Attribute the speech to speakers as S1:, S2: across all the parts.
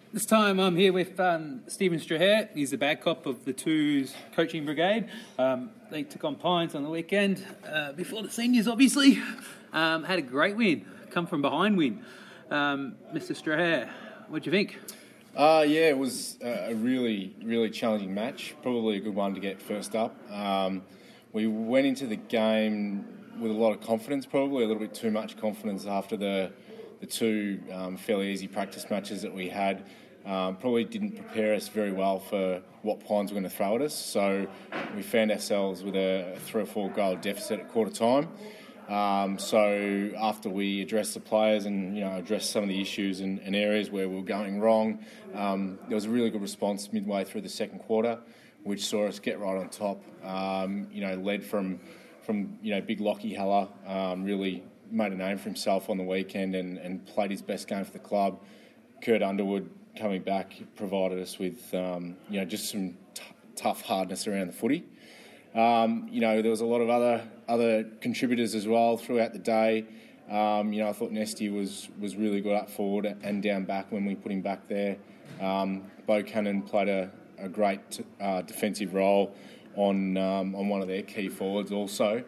S1: This time I'm here with Stephen Strahan. He's the bad cop of the Twos coaching brigade. They took on Pines on the weekend before the seniors, obviously. Had a great win, come from behind win. Mr. Strahan, what do you think?
S2: It was a really, really challenging match. Probably a good one to get first up. We went into the game with a lot of confidence, probably a little bit too much confidence after the two fairly easy practice matches that we had. Probably didn't prepare us very well for what Pines were going to throw at us. So we found ourselves with a 3 or 4 goal deficit at quarter time. So after we addressed the players and addressed some of the issues and areas where we were going wrong, there was a really good response midway through the second quarter, which saw us get right on top. Led from big Lockie Heller, really made a name for himself on the weekend and played his best game for the club. Kurt Underwood coming back provided us with just some tough hardness around the footy. There was a lot of other contributors as well throughout the day. I thought Nesty was really good up forward and down back when we put him back there. Bo Cannon played a great defensive role on one of their key forwards also.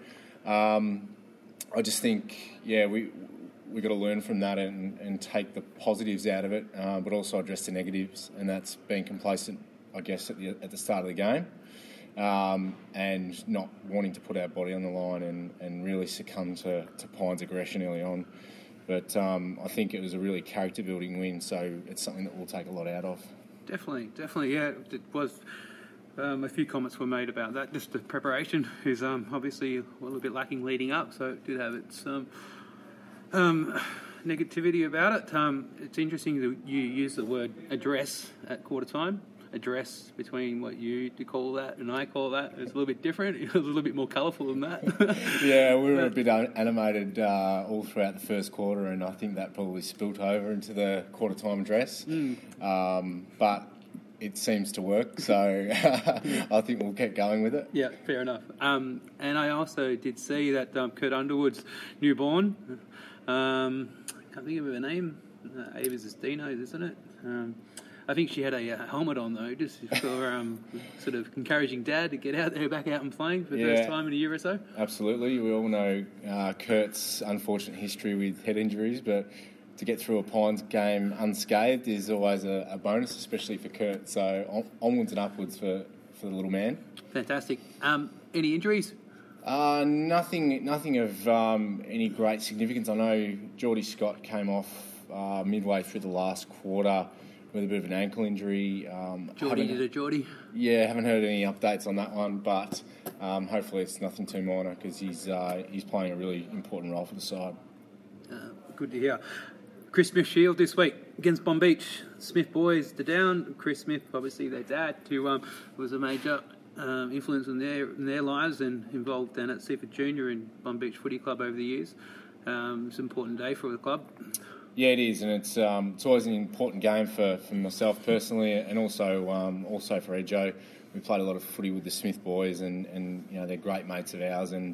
S2: I just think, we got to learn from that and take the positives out of it, but also address the negatives, and that's being complacent, I guess, at the start of the game. And not wanting to put our body on the line and really succumb to Pines' aggression early on. But I think it was a really character-building win, so it's something that we'll take a lot out of.
S1: Definitely, yeah. It was. A few comments were made about that. Just the preparation is obviously a little bit lacking leading up, so it did have its negativity about it. It's interesting that you use the word address at quarter time. Address between what you call that and I call that is a little bit different. It was a little bit more colourful than that.
S2: Yeah, we were a bit animated all throughout the first quarter, and I think that probably spilt over into the quarter time address. But it seems to work, so I think we'll keep going with it.
S1: Yeah, fair enough. And I also did see that Kurt Underwood's newborn, can't think of her name, Ava Zestino, isn't it? I think she had a helmet on, though, just for sort of encouraging Dad to get back out and playing for the first time in a year or so.
S2: Absolutely. We all know Kurt's unfortunate history with head injuries, but to get through a Pines game unscathed is always a bonus, especially for Kurt. So onwards and upwards for the little man.
S1: Fantastic. Any injuries?
S2: Nothing of any great significance. I know Geordie Scott came off midway through the last quarter with a bit of an ankle injury.
S1: Geordie?
S2: Yeah, haven't heard any updates on that one, but hopefully it's nothing too minor because he's playing a really important role for the side.
S1: Good to hear. Chris Smith Shield this week against Bonbeach. Smith boys, the down. Chris Smith, obviously their dad, who was a major influence in their lives and involved down at Seaford Junior in Bonbeach Footy Club over the years. It's an important day for the club.
S2: Yeah, it is, and it's always an important game for myself personally, and also for Ejo. We played a lot of footy with the Smith boys, and they're great mates of ours, and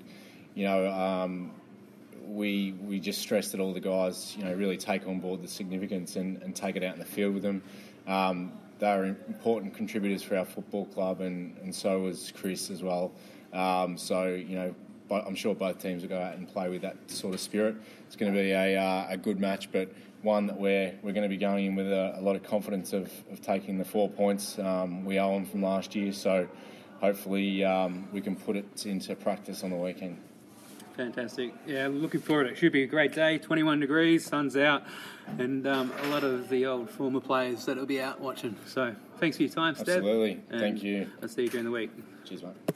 S2: we just stress that all the guys really take on board the significance and take it out in the field with them. They're important contributors for our football club, and so was Chris as well. But I'm sure both teams will go out and play with that sort of spirit. It's going to be a good match, but one that we're going to be going in with a lot of confidence of taking the 4 points we owe them from last year. So hopefully we can put it into practice on the weekend.
S1: Fantastic. Yeah, looking forward. It should be a great day. 21 degrees, sun's out, and a lot of the old former players that will be out watching. So thanks for your time, Steph.
S2: Absolutely. Thank you.
S1: I'll see you during the week.
S2: Cheers, mate.